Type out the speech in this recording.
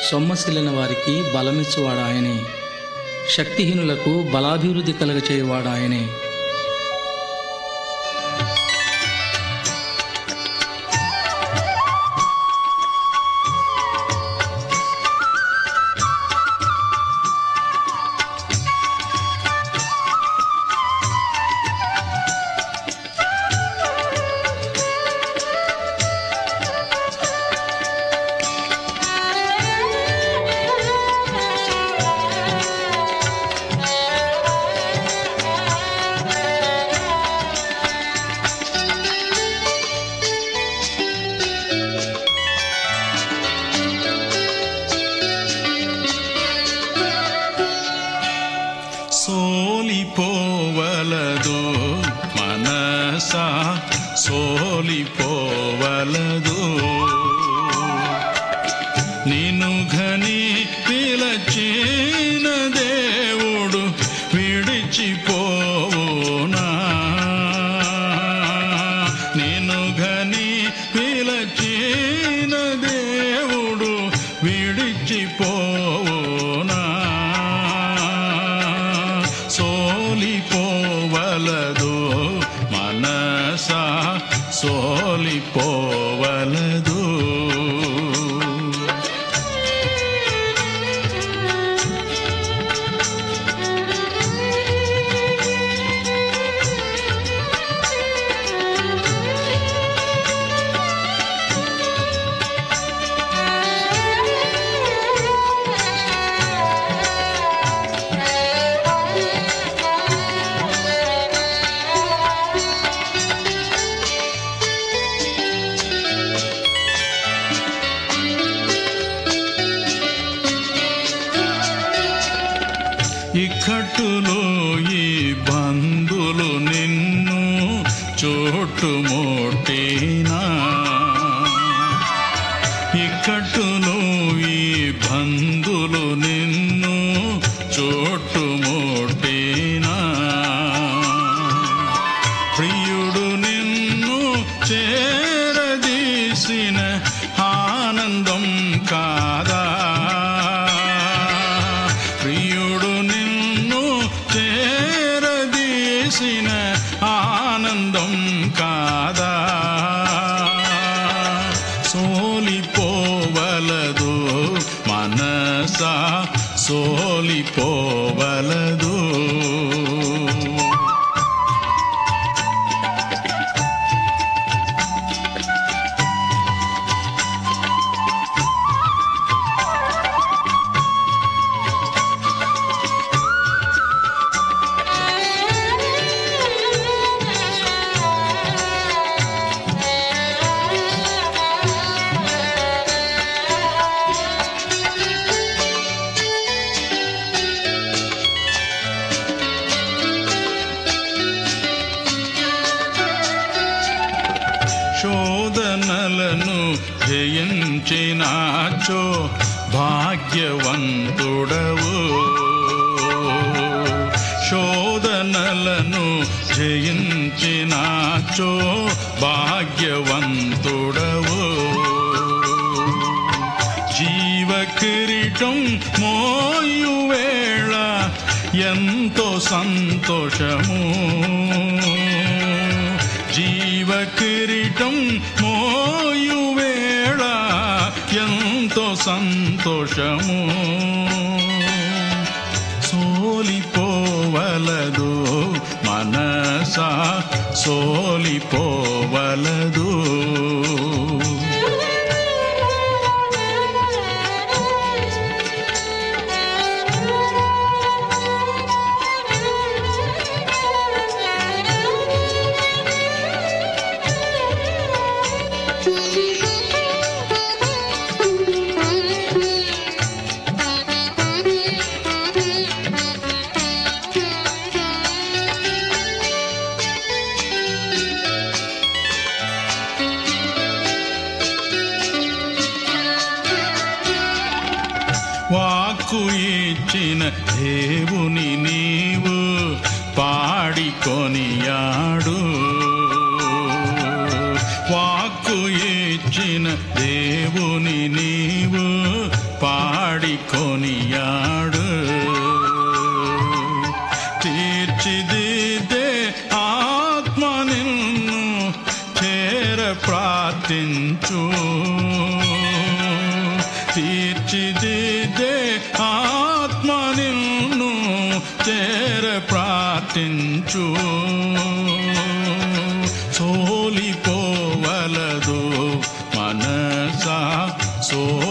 సొమ్మసిల్లిన వారికి బలమిచ్చువాడు ఆయనే, శక్తిహీనులకు బలాభివృద్ధి కలగచేయువాడు ఆయనే. సోలిపోవలదు మనసా, సోలిపోవలదు. నిన్ను ఘని పిలచిన దేవుడు విడిచిపోవునా? నిన్ను ఘని పిలచిన దేవుడు విడిచిపోవునా? సోలిపోవలదు మనసా, సోలిపోవలదు. ఇక్కట్టులో ఈ బంధులు నిన్ను చుట్టుముట్టినా, ఇక్కట్టులో ఈ బంధులు నిన్ను చుట్టుముట్టినా, ప్రియుడు నిన్ను చేరదీసిన ఆనందం కాదా? ప్రియుడు నిన్ను చేరదీసిన ఆనందం కాదా? సోలిపోవలదు మనసా, సోలిపోవలదు. శోధనలను జయించినాచో భాగ్యవంతుడవు. శోధనలను జయించినాచో భాగ్యవంతుడవు. జీవకిరీటం మోయువేళ ఎంతో సంతోషము. జీవకిరీటం మోయువేళ ఎంతో సంతోషము. సోలిపోవలదు మనసా, సోలిపోవలదు. వాక్కు ఇచ్చిన దేవుని నీవు పాడికొనియాడు. వాక్కు ఇచ్చిన దేవుని నీవు పాడి కొనియాడు. తీర్చిదిద్దే ఆత్మ నిన్ను చేర ప్రార్థించు. తీర్చిదిద్దే ఆత్మ నిన్ను చేర ప్రార్థించు. సోలిపోవలదు మనసా, సో